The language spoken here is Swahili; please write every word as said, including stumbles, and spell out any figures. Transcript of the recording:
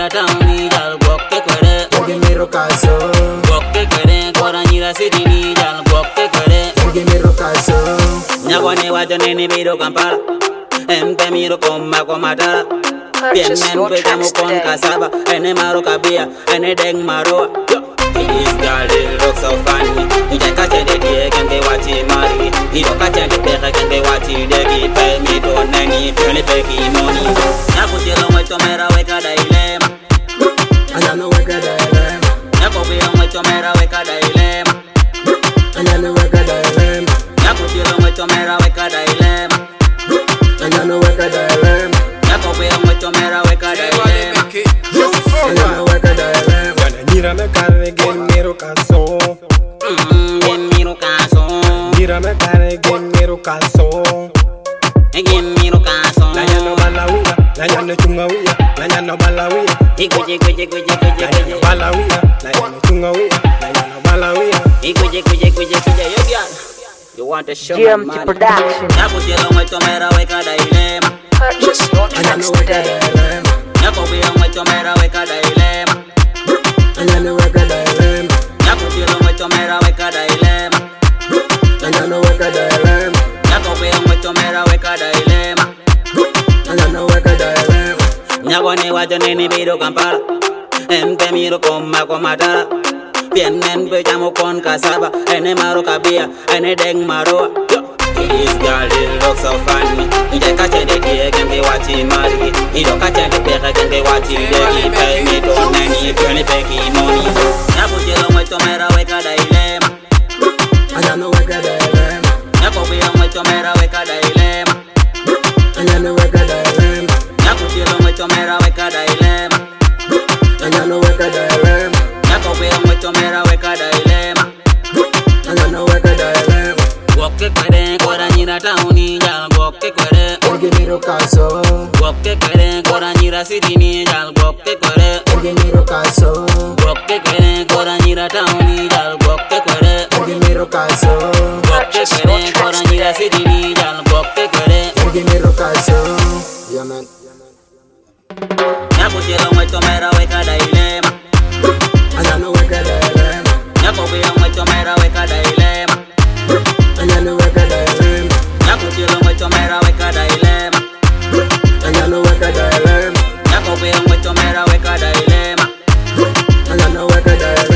tawni jal gokke kwere. Give me rocazo. Gokke kwere kora nyira sidini jal gokke kwere. Give me rocazo. Nyagone wajo nene bido Kampala. Empe miro koma komatara. Pienen peka mukon kasaba. Ene maro kabia, ene deng maroa. This girl it looks so funny. You just catch the day, can they watch it marry? You don't catch the pega, can they watch it? They give pay me to nanny, purely pay money. I put you on my tomera, wake a dilemma. And I know wake a dilemma. I put you on my tomera, wake a dilemma. And I know wake a dilemma. I put you on my tomera, wake a dilemma. And I know wake a dilemma. I put you on my tomera, wake a dilemma. And I know wake a dilemma. Mira me carne, gen miro caso. Mmm, gen miro caso. Mira me carne, gen miro caso. Gen miro caso. La ya no balawia, la ya no chungawia, la ya no balawia. Iguje, iguje, iguje, iguje, la ya no balawia, la ya no chungawia, la ya no balawia. Iguje, iguje, iguje, iguje, yo girl. You want to show G M T Production. Ya pusieron mucho mera weka dilema. Purchase your tracks today. Ya pusieron mucho mera weka dilema. And I know wake a dilemma. Ya pusieron mucho mera weka dilema. And I know wake a dilemma. Ya pusieron mucho mera weka dilema. And I know wake a dilemma. Nyagone wajo nene bido Kampala. Empe miro koma komatara. Pienen peka mukon kasaba. Ene maro kabia, ene deng maroa. This girl it looks so funny. You just catch the day, can they watch it marry? You don't catch the pega, can they watch it? They give pay me to nanny, purely pay money. Ya pusieron mucho mera weka dilema. And I know wake a dilemma. Ya pusieron mucho mera weka dilema. And I know wake a dilemma. Ya pusieron mucho mera weka dilema. And I know wake a dilemma. Ya pusieron mucho mera weka dilema. And I know wake a dilemma. Gokke kwere kora nyira tawni jal gokke kwere. Give me rocazo. Gokke kwere kora nyira sidini jal gokke kwere. Give me rocazo. Gokke kwere kora nyira tawni jal gokke kwere. Give me rocazo. Gokke kwere kora nyira sidini jal gokke kwere. Give me rocazo. Yeah man. Ya pusieron mucho mera weka dilema. And I know wake a dilemma. Ya pusieron mucho mera weka dilema. And I know wake a dilemma. Ya pusieron mucho mera weka dilema. And I know wake a dilemma. Ya pusieron mucho mera weka dilema. And I know wake a dilemma.